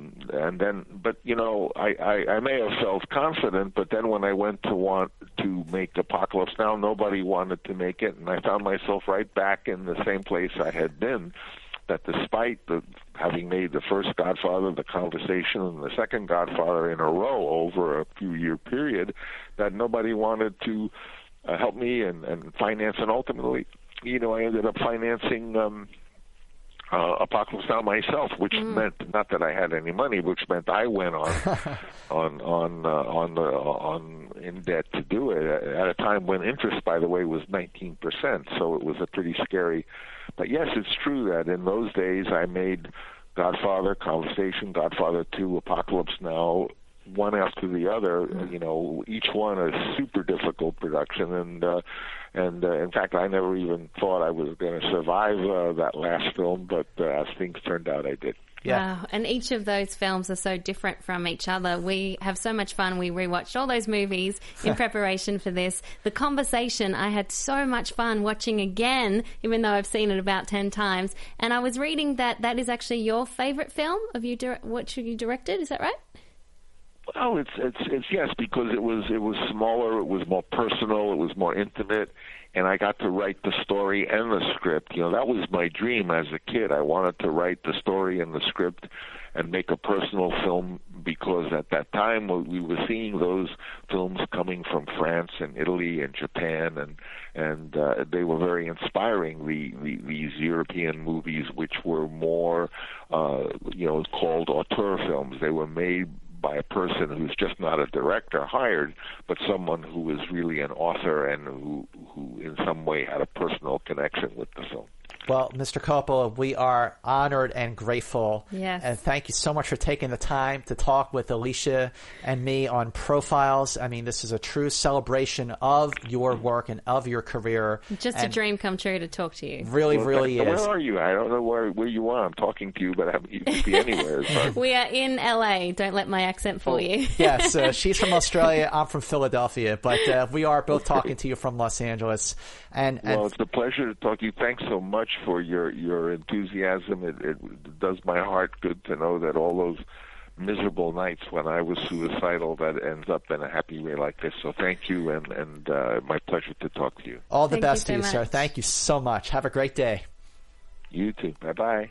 may have felt confident, but then when I went to want to make Apocalypse Now, nobody wanted to make it, and I found myself right back in the same place I had been. That despite having made the first Godfather, The Conversation, and the second Godfather in a row over a few-year period, that nobody wanted to help me and finance. And ultimately, I ended up financing Apocalypse Now myself, which meant not that I had any money, which meant I went on in debt to do it at a time when interest, by the way, was 19%. So it was a pretty scary. But yes, it's true that in those days I made Godfather, Conversation, Godfather 2, Apocalypse Now, one after the other. Each one a super difficult production, and in fact, I never even thought I was going to survive that last film, but as things turned out, I did. Yeah. Wow. And each of those films are so different from each other. We have so much fun. We rewatched all those movies in preparation for this. The Conversation, I had so much fun watching again, even though I've seen it about 10 times. And I was reading that is actually your favorite film of what you directed. Is that right? Well, it's yes, because it was smaller, it was more personal, it was more intimate, and I got to write the story and the script. That was my dream as a kid. I wanted to write the story and the script and make a personal film, because at that time we were seeing those films coming from France and Italy and Japan, and they were very inspiring. These European movies, which were more called auteur films. They were made by a person who's just not a director hired, but someone who was really an author and who in some way had a personal connection with the film. Well, Mr. Coppola, we are honored and grateful. Yes. And thank you so much for taking the time to talk with Alicia and me on Profiles. I mean, this is a true celebration of your work and of your career. Just a dream come true to talk to you. Really, really is. Where are you? I don't know where you are. I'm talking to you, but you could be anywhere. We are in LA. Don't let my accent fool you. Yes, she's from Australia. I'm from Philadelphia. But we are both talking to you from Los Angeles. Well, it's a pleasure to talk to you. Thanks so much for your enthusiasm. It does my heart good to know that all those miserable nights when I was suicidal, that ends up in a happy way like this. So thank you, and my pleasure to talk to you. All the best to you, sir. Thank you so much. Have a great day. You too. Bye-bye.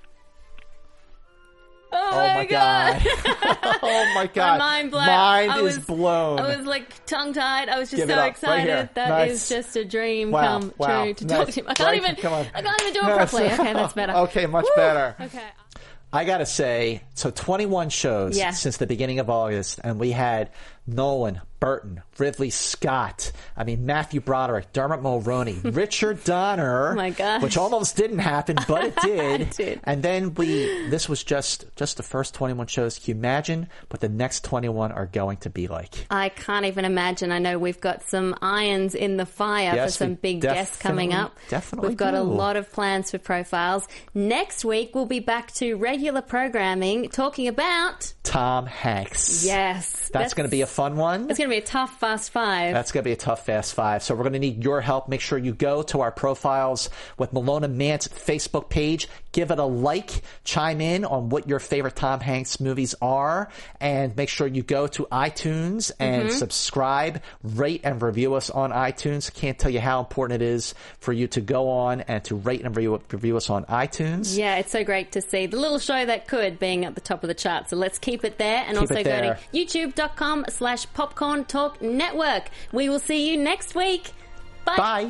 Oh my God. Oh my God. My mind blown. Mind is blown. I was like tongue-tied. I was just Give so it up. excited. Right That nice. is just a dream Wow. come Wow. true to Nice. talk to him. I can't even do it properly. Okay, that's better. Okay, much Woo. better. Okay. I gotta say, so 21 shows Yeah. since the beginning of August, and we had Nolan, Burton, Ridley Scott, Matthew Broderick, Dermot Mulroney, Richard Donner, Oh my gosh. which almost didn't happen, but it did. It did. And then this was just the first 21 shows. Can you imagine what the next 21 are going to be like? I can't even imagine. I know we've got some irons in the fire Yes, for some we big guests coming up. Definitely We've got a do. lot of plans for Profiles. Next week, we'll be back to regular programming talking about Tom Hanks. Yes. That's going to be a fun one. It's going to be a tough Fast Five. That's going to be a tough Fast Five. So we're going to need your help. Make sure you go to our Profiles with Malone and Mance Facebook page. Give it a like. Chime in on what your favorite Tom Hanks movies are. And make sure you go to iTunes and subscribe, rate, and review us on iTunes. Can't tell you how important it is for you to go on and to rate and review us on iTunes. Yeah, it's so great to see the little show that could being at the top of the chart. So let's keep it there. And Keep also it go there. to youtube.com/Popcorn Talk Network. We will see you next week. Bye. Bye.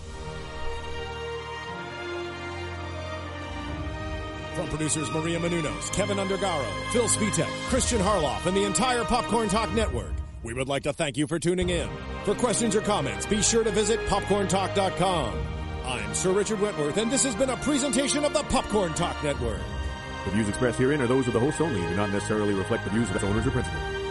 From producers Maria Menounos, Kevin Undergaro, Phil Svitek, Christian Harloff, and the entire Popcorn Talk Network, we would like to thank you for tuning in. For questions or comments, be sure to visit popcorntalk.com. I'm Sir Richard Wentworth, and this has been a presentation of the Popcorn Talk Network. The views expressed herein are those of the hosts only and do not necessarily reflect the views of its owners or principals.